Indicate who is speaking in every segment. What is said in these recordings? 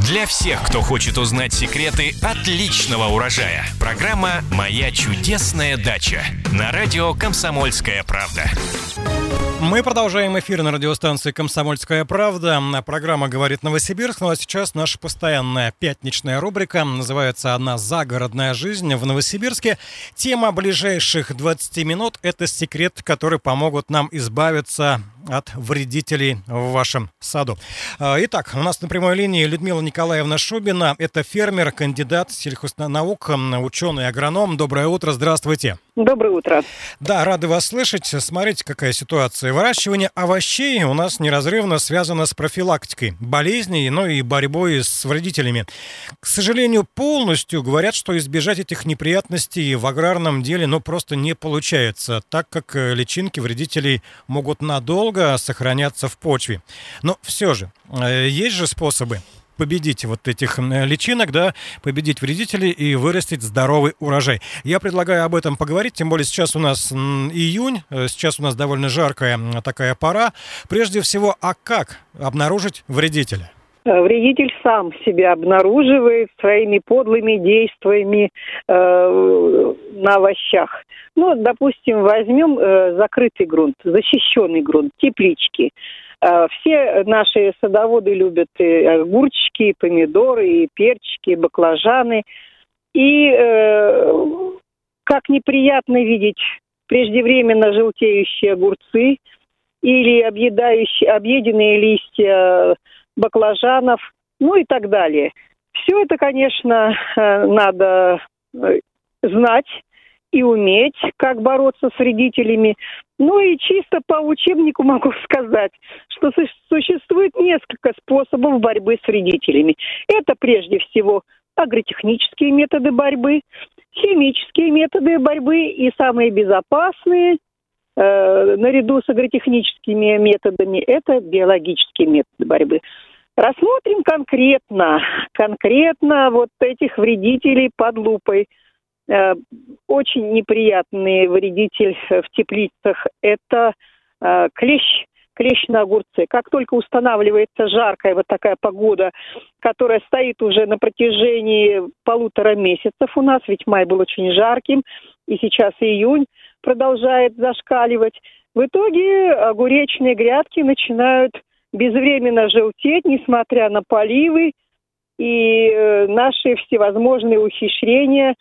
Speaker 1: Для всех, кто хочет узнать секреты отличного урожая. Программа «Моя чудесная дача» на радио «Комсомольская правда».
Speaker 2: Мы продолжаем эфир на радиостанции «Комсомольская правда». Программа «Говорит Новосибирск». Ну а сейчас наша постоянная пятничная рубрика. Называется она «Загородная жизнь в Новосибирске». Тема ближайших 20 минут – это секрет, который помогут нам избавиться от вредителей в вашем саду. Итак, у нас на прямой линии Людмила Николаевна Шубина. Это фермер, кандидат сельхознаук, ученый-агроном. Доброе утро, здравствуйте.
Speaker 3: Доброе утро.
Speaker 2: Да, рады вас слышать. Смотрите, какая ситуация. Выращивание овощей у нас неразрывно связано с профилактикой болезней, ну и борьбой с вредителями. К сожалению, полностью говорят, что избежать этих неприятностей в аграрном деле просто не получается, так как личинки вредителей могут надолго сохраняться в почве. Но все же, есть же способы победить вот этих личинок, да, победить вредителей и вырастить здоровый урожай. Я предлагаю об этом поговорить, тем более сейчас у нас июнь, сейчас у нас довольно жаркая такая пора. Прежде всего, а как обнаружить вредителя?
Speaker 3: Вредитель сам себя обнаруживает своими подлыми действиями на овощах. Допустим, возьмем закрытый грунт, защищенный грунт, теплички. Все наши садоводы любят и огурчики, и помидоры, и перчики, и баклажаны. И как неприятно видеть преждевременно желтеющие огурцы или объеденные листья баклажанов, и так далее. Все это, конечно, надо знать и уметь, как бороться с вредителями. И чисто по учебнику могу сказать, что существует несколько способов борьбы с вредителями. Это прежде всего агротехнические методы борьбы, химические методы борьбы и самые безопасные, наряду с агротехническими методами, это биологические методы борьбы. Рассмотрим конкретно вот этих вредителей под лупой. Очень неприятный вредитель в теплицах – это клещ на огурце. Как только устанавливается жаркая вот такая погода, которая стоит уже на протяжении 1,5 месяцев у нас, ведь май был очень жарким, и сейчас июнь продолжает зашкаливать, в итоге огуречные грядки начинают безвременно желтеть, несмотря на поливы и наши всевозможные ухищрения,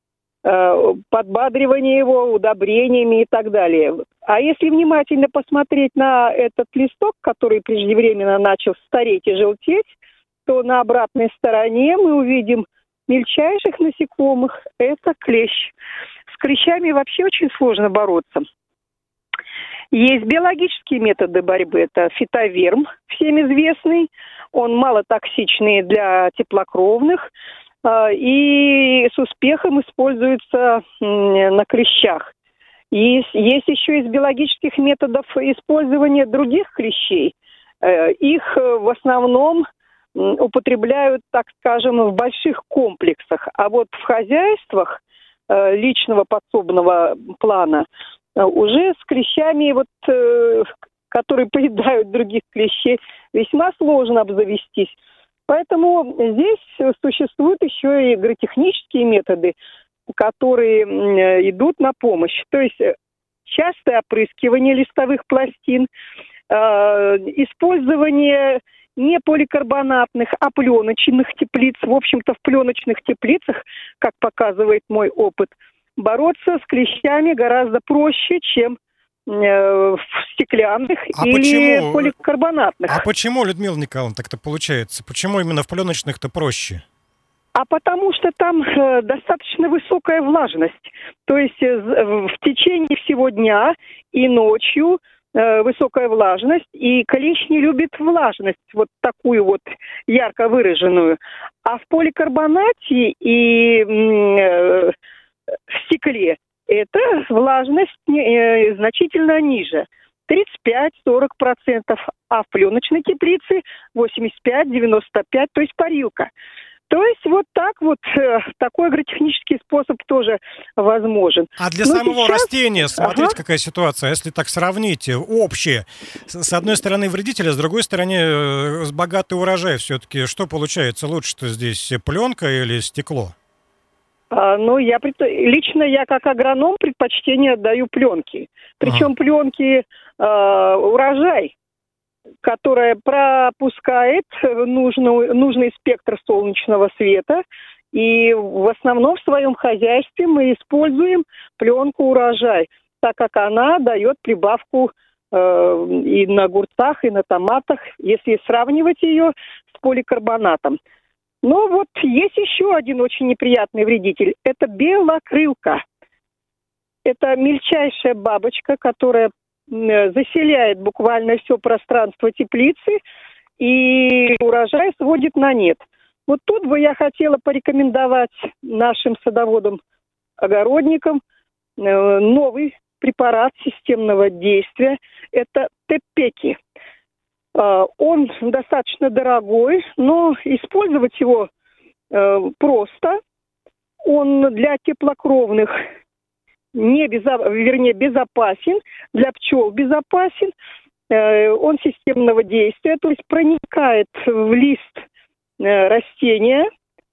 Speaker 3: подбадривание его удобрениями и так далее. А если внимательно посмотреть на этот листок, который преждевременно начал стареть и желтеть, то на обратной стороне мы увидим мельчайших насекомых. Это клещ. С клещами вообще очень сложно бороться. Есть биологические методы борьбы. Это фитоверм, всем известный. Он малотоксичный для теплокровных и с успехом используется на клещах. Есть еще из биологических методов использования других клещей. Их в основном употребляют, так скажем, в больших комплексах. А вот в хозяйствах личного подсобного плана уже с клещами, которые поедают других клещей, весьма сложно обзавестись. Поэтому здесь существуют еще и агротехнические методы, которые идут на помощь. То есть частое опрыскивание листовых пластин, использование не поликарбонатных, а пленочных теплиц. В общем-то, в пленочных теплицах, как показывает мой опыт, бороться с клещами гораздо проще, чем в стеклянных или поликарбонатных.
Speaker 2: А почему, Людмила Николаевна, так-то получается? Почему именно в пленочных-то проще?
Speaker 3: А потому что там достаточно высокая влажность. То есть в течение всего дня и ночью высокая влажность, и клещ не любит влажность, вот такую вот ярко выраженную. А в поликарбонате и в стекле эта влажность значительно ниже. 35-40%, а в пленочной теплице 85-95%, то есть парилка. То есть вот так вот такой агротехнический способ тоже возможен.
Speaker 2: А для самого растения, смотрите, какая ситуация, если так сравнить, общее. С одной стороны вредители, с другой стороны богатый урожай все-таки. Что получается лучше-то здесь, пленка или стекло?
Speaker 3: Лично я как агроном предпочтение отдаю пленке. Причем пленки урожай, которая пропускает нужный спектр солнечного света. И в основном в своем хозяйстве мы используем пленку урожай, так как она дает прибавку и на огурцах, и на томатах, если сравнивать ее с поликарбонатом. Но вот есть еще один очень неприятный вредитель. Это белокрылка. Это мельчайшая бабочка, которая заселяет буквально все пространство теплицы и урожай сводит на нет. Вот тут бы я хотела порекомендовать нашим садоводам-огородникам новый препарат системного действия. Это Тепеки. Он достаточно дорогой, но использовать его просто. Он для теплокровных безопасен, для пчел безопасен. Он системного действия, то есть проникает в лист растения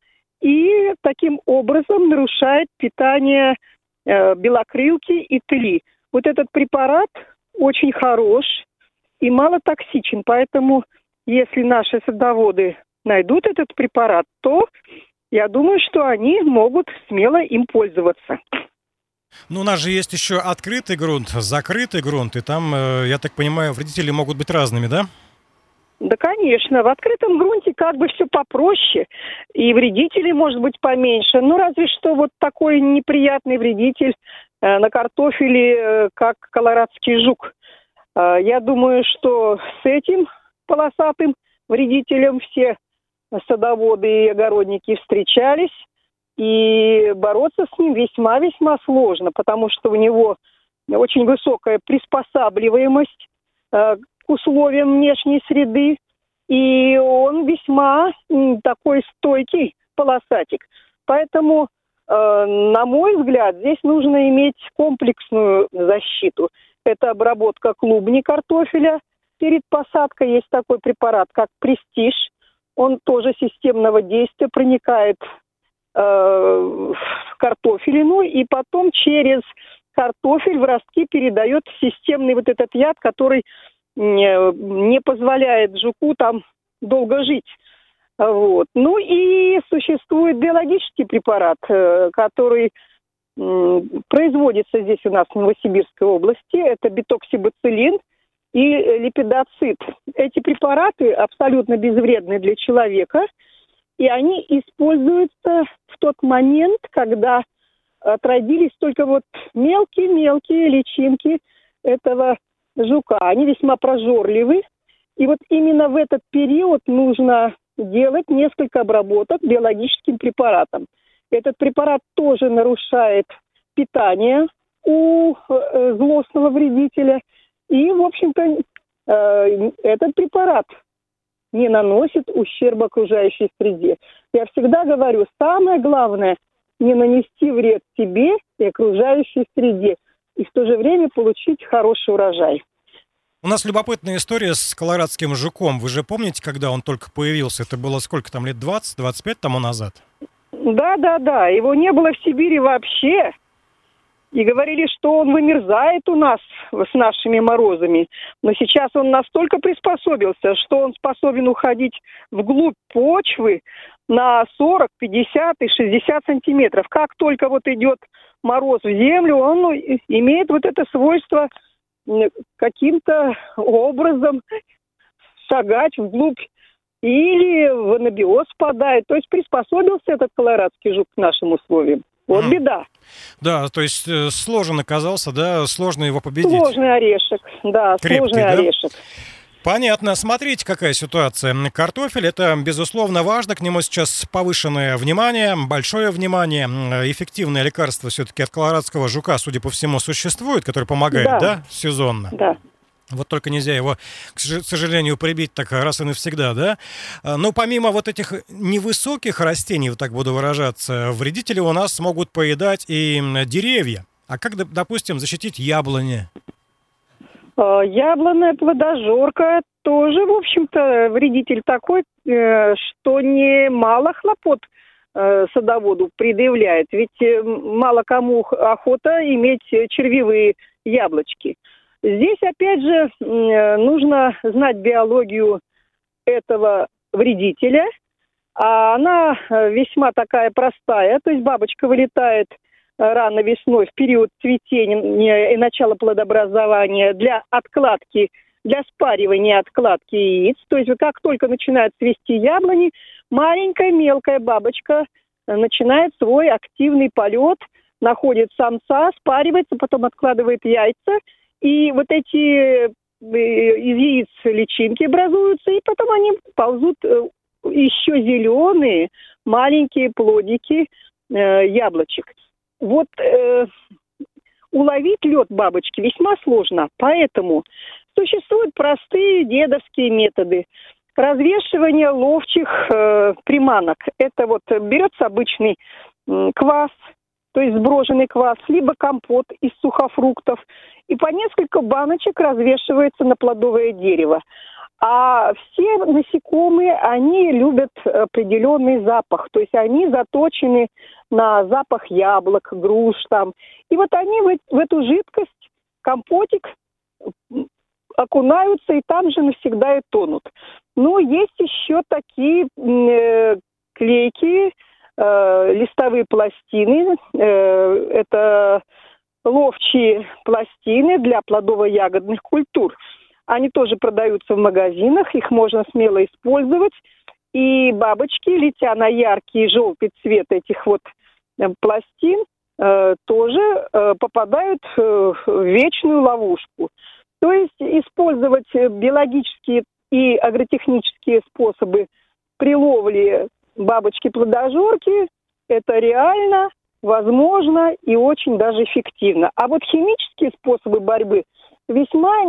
Speaker 3: и таким образом нарушает питание белокрылки и тли. Вот этот препарат очень хорош и малотоксичен, поэтому если наши садоводы найдут этот препарат, то я думаю, что они могут смело им пользоваться.
Speaker 2: Ну, у нас же есть еще открытый грунт, закрытый грунт, и там, я так понимаю, вредители могут быть разными, да?
Speaker 3: Да, конечно. В открытом грунте как бы все попроще, и вредителей может быть поменьше. Ну, разве что вот такой неприятный вредитель на картофеле, как колорадский жук. Я думаю, что с этим полосатым вредителем все садоводы и огородники встречались. И бороться с ним весьма-весьма сложно, потому что у него очень высокая приспосабливаемость к условиям внешней среды, и он весьма такой стойкий полосатик. Поэтому, на мой взгляд, здесь нужно иметь комплексную защиту. Это обработка клубней картофеля перед посадкой. Есть такой препарат, как Престиж. Он тоже системного действия, проникает в картофелину и потом через картофель в ростки передает системный вот этот яд, который не позволяет жуку там долго жить. Вот. Ну и существует биологический препарат, который производится здесь у нас в Новосибирской области. Это бетоксибациллин и липидоцид. Эти препараты абсолютно безвредны для человека, и они используются в тот момент, когда отродились только вот мелкие-мелкие личинки этого жука. Они весьма прожорливы. И вот именно в этот период нужно делать несколько обработок биологическим препаратом. Этот препарат тоже нарушает питание у злостного вредителя. И, в общем-то, этот препарат не наносит ущерба окружающей среде. Я всегда говорю, самое главное – не нанести вред себе и окружающей среде, и в то же время получить хороший урожай.
Speaker 2: У нас любопытная история с колорадским жуком. Вы же помните, когда он только появился? Это было сколько там, лет 20-25 тому назад?
Speaker 3: Да. Его не было в Сибири вообще. И говорили, что он вымерзает у нас с нашими морозами. Но сейчас он настолько приспособился, что он способен уходить вглубь почвы на 40, 50 и 60 сантиметров. Как только вот идет мороз в землю, он имеет вот это свойство каким-то образом шагать вглубь или в анабиоз впадает. То есть приспособился этот колорадский жук к нашим условиям. Вот беда.
Speaker 2: Да, то есть сложен оказался, да, сложно его победить.
Speaker 3: Сложный орешек, да,
Speaker 2: крепкий,
Speaker 3: сложный орешек.
Speaker 2: Понятно. Смотрите, какая ситуация. Картофель – это, безусловно, важно. К нему сейчас повышенное внимание, большое внимание. Эффективное лекарство все-таки от колорадского жука, судя по всему, существует, которое помогает, да сезонно?
Speaker 3: Да.
Speaker 2: Вот только нельзя его, к сожалению, прибить так раз и навсегда, да? Но помимо вот этих невысоких растений, вот так буду выражаться, вредители у нас могут поедать и деревья. А как, допустим, защитить яблони?
Speaker 3: Яблонная плодожорка тоже, в общем-то, вредитель такой, что немало хлопот садоводу предъявляет. Ведь мало кому охота иметь червивые яблочки. Здесь, опять же, нужно знать биологию этого вредителя. А она весьма такая простая. То есть бабочка вылетает рано весной в период цветения и начала плодообразования для откладки, для спаривания откладки яиц. То есть как только начинают цвести яблони, маленькая мелкая бабочка начинает свой активный полет, находит самца, спаривается, потом откладывает яйца. И вот эти из яиц личинки образуются, и потом они ползут еще зеленые маленькие плодики яблочек. Вот уловить лед бабочки весьма сложно, поэтому существуют простые дедовские методы развешивания ловчих приманок. Это вот берется обычный квас, то есть сброженный квас, либо компот из сухофруктов, и по несколько баночек развешивается на плодовое дерево. А все насекомые, они любят определенный запах, то есть они заточены на запах яблок, груш там. И вот они в эту жидкость, компотик, окунаются и там же навсегда и тонут. Но есть еще такие клейкие листовые пластины, это ловчие пластины для плодово-ягодных культур. Они тоже продаются в магазинах, их можно смело использовать. И бабочки, летя на яркий желтый цвет этих вот пластин, тоже попадают в вечную ловушку. То есть использовать биологические и агротехнические способы при ловле бабочки-плодожорки – это реально, возможно и очень даже эффективно. А вот химические способы борьбы весьма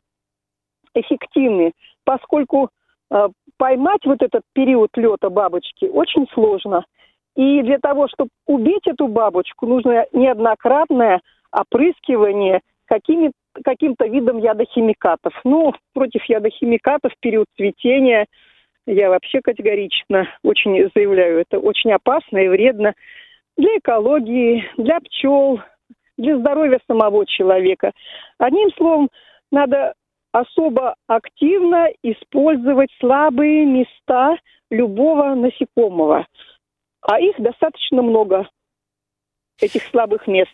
Speaker 3: неэффективны, поскольку поймать вот этот период лета бабочки очень сложно. И для того, чтобы убить эту бабочку, нужно неоднократное опрыскивание каким-то видом ядохимикатов. Ну, против ядохимикатов в период цветения я вообще категорично очень заявляю, это очень опасно и вредно для экологии, для пчел, для здоровья самого человека. Одним словом, надо особо активно использовать слабые места любого насекомого. А их достаточно много, этих слабых мест.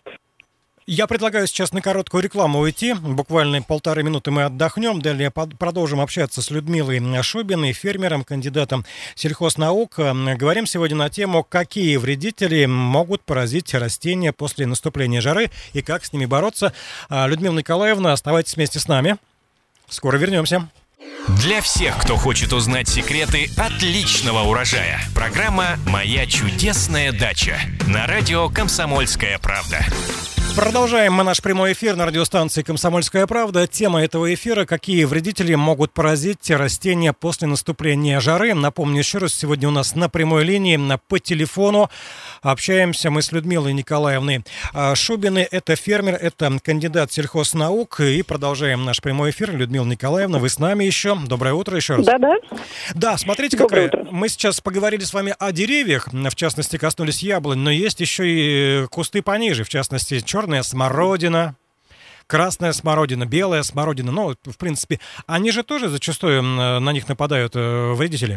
Speaker 2: Я предлагаю сейчас на короткую рекламу уйти. Буквально 1,5 минуты мы отдохнем. Далее продолжим общаться с Людмилой Шубиной, фермером, кандидатом сельхознаук. Говорим сегодня на тему, какие вредители могут поразить растения после наступления жары и как с ними бороться. Людмила Николаевна, оставайтесь вместе с нами. Скоро вернемся.
Speaker 1: Для всех, кто хочет узнать секреты отличного урожая. Программа «Моя чудесная дача» на радио «Комсомольская правда».
Speaker 2: Продолжаем мы наш прямой эфир на радиостанции «Комсомольская правда». Тема этого эфира – какие вредители могут поразить растения после наступления жары. Напомню еще раз, сегодня у нас на прямой линии по телефону общаемся мы с Людмилой Николаевной Шубиной. Это фермер, это кандидат сельхознаук. И продолжаем наш прямой эфир. Людмила Николаевна, вы с нами еще. Доброе утро еще раз.
Speaker 3: Да-да.
Speaker 2: Да, смотрите, какая. Мы сейчас поговорили с вами о деревьях, в частности, коснулись яблонь, но есть еще и кусты пониже, в частности, черная смородина, красная смородина, белая смородина. Ну, в принципе, они же тоже зачастую на них нападают вредители.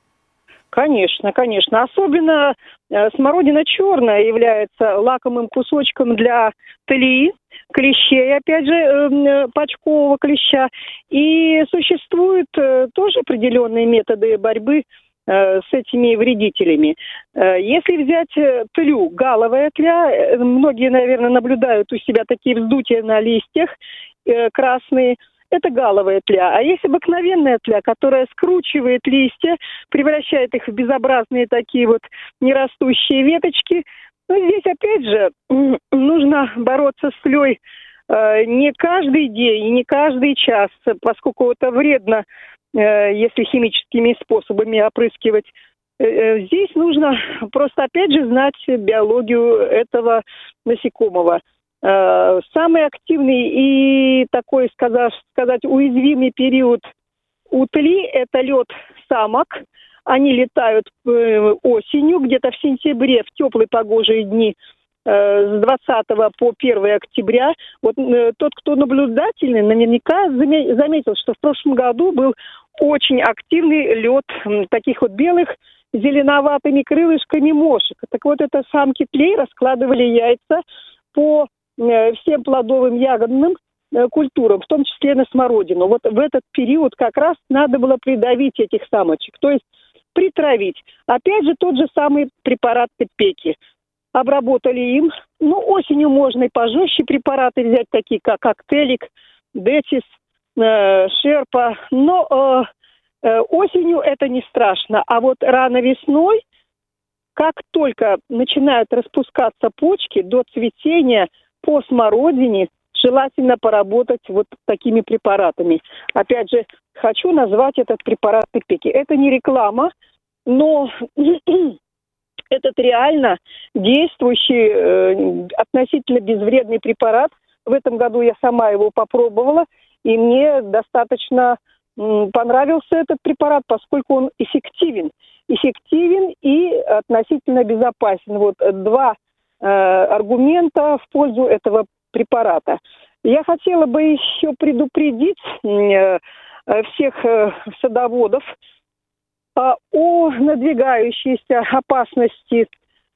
Speaker 3: Конечно, конечно. Особенно смородина черная является лакомым кусочком для тлии, клещей, опять же, почкового клеща. И существуют тоже определенные методы борьбы с этими вредителями. Если взять тлю, галовая тля, многие, наверное, наблюдают у себя такие вздутия на листьях красные, это галовая тля. А есть обыкновенная тля, которая скручивает листья, превращает их в безобразные такие вот нерастущие веточки. Но здесь, опять же, нужно бороться с тлей не каждый день и не каждый час, поскольку это вредно, если химическими способами опрыскивать. Здесь нужно просто, опять же, знать биологию этого насекомого. Самый активный и такой, сказать, уязвимый период утли – это лет самок. Они летают осенью, где-то в сентябре, в теплые погожие дни, с 20 по 1 октября. Вот тот, кто наблюдательный, наверняка заметил, что в прошлом году был очень активный лед таких вот белых зеленоватыми крылышками мошек. Так вот, это самки тлей раскладывали яйца по всем плодовым ягодным культурам, в том числе на смородину. Вот в этот период как раз надо было придавить этих самочек, то есть притравить. Опять же, тот же самый препарат Тепеки. Обработали им. Осенью можно и пожестче препараты взять, такие как Актелик, Детис, Шерпа. Но осенью это не страшно. А вот рано весной, как только начинают распускаться почки, до цветения по смородине желательно поработать вот такими препаратами. Опять же, хочу назвать этот препарат Тепеки. Это не реклама, но этот реально действующий, относительно безвредный препарат. В этом году я сама его попробовала, и мне достаточно понравился этот препарат, поскольку он эффективен и относительно безопасен. Вот два аргумента в пользу этого препарата. Я хотела бы еще предупредить всех садоводов о надвигающейся опасности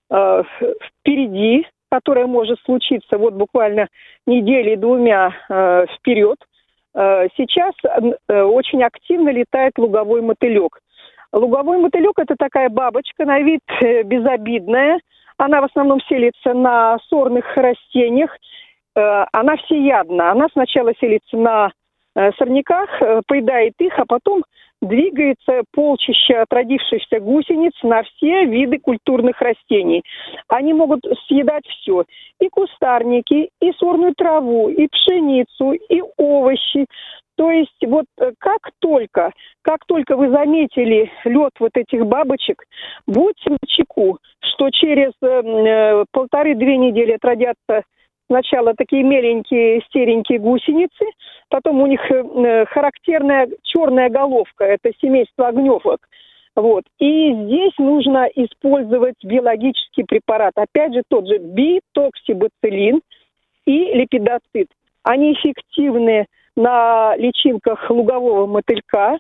Speaker 3: впереди, которая может случиться вот буквально недели-двумя вперед. Сейчас очень активно летает луговой мотылек. Луговой мотылек – это такая бабочка, на вид безобидная. Она в основном селится на сорных растениях. Она всеядна. Она сначала селится на сорняках, поедает их, а потом двигается полчище отродившихся гусениц на все виды культурных растений. Они могут съедать все. И кустарники, и сорную траву, и пшеницу, и овощи. То есть вот как только вы заметили лед вот этих бабочек, будьте начеку, что через 1,5-2 недели отродятся сначала такие меленькие серенькие гусеницы, потом у них характерная черная головка, это семейство огневок. Вот. И здесь нужно использовать биологический препарат. Опять же, тот же битоксибациллин и липидоцид. Они эффективны на личинках лугового мотылька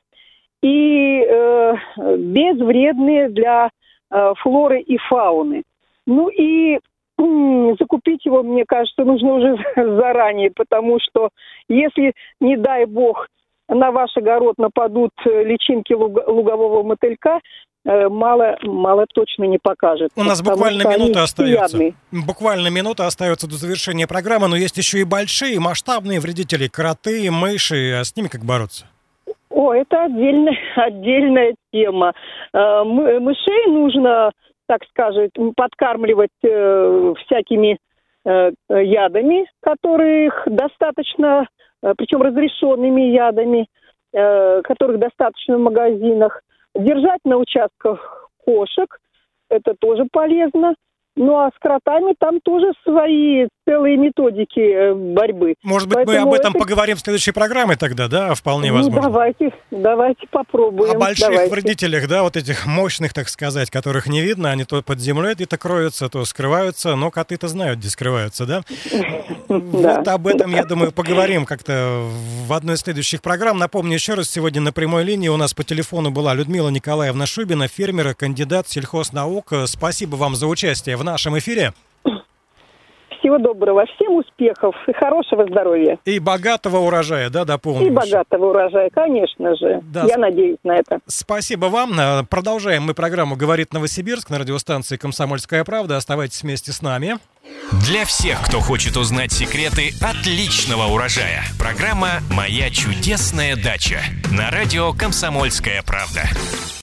Speaker 3: и безвредные для флоры и фауны. И закупить его, мне кажется, нужно уже заранее, потому что если, не дай бог, на ваш огород нападут личинки лугового мотылька, мало точно не покажет.
Speaker 2: У нас буквально минута остается. Буквально минута остается до завершения программы, но есть еще и большие, масштабные вредители, кроты, мыши. А с ними как бороться?
Speaker 3: Это отдельная тема. Мышей нужно, так сказать, подкармливать всякими ядами, которых достаточно, причем разрешенными ядами, которых достаточно в магазинах. Держать на участках кошек, это тоже полезно. А с кротами там тоже свои целые методики борьбы.
Speaker 2: Может быть, поэтому мы об этом поговорим в следующей программе тогда, да? Вполне возможно.
Speaker 3: Давайте попробуем.
Speaker 2: О больших вредителях, да, вот этих мощных, так сказать, которых не видно, они то под землей где-то кроются, то скрываются, но коты-то знают, где скрываются, да? Вот об этом, я думаю, поговорим как-то в одной из следующих программ. Напомню еще раз, сегодня на прямой линии у нас по телефону была Людмила Николаевна Шубина, фермер, кандидат сельхознаук. Спасибо вам за участие в нашем эфире.
Speaker 3: Всего доброго, всем успехов и хорошего здоровья.
Speaker 2: И богатого урожая, да, дополним.
Speaker 3: И богатого урожая, конечно же. Да. Я надеюсь на это.
Speaker 2: Спасибо вам. Продолжаем мы программу «Говорит Новосибирск» на радиостанции «Комсомольская правда». Оставайтесь вместе с нами.
Speaker 1: Для всех, кто хочет узнать секреты отличного урожая. Программа «Моя чудесная дача» на радио «Комсомольская правда».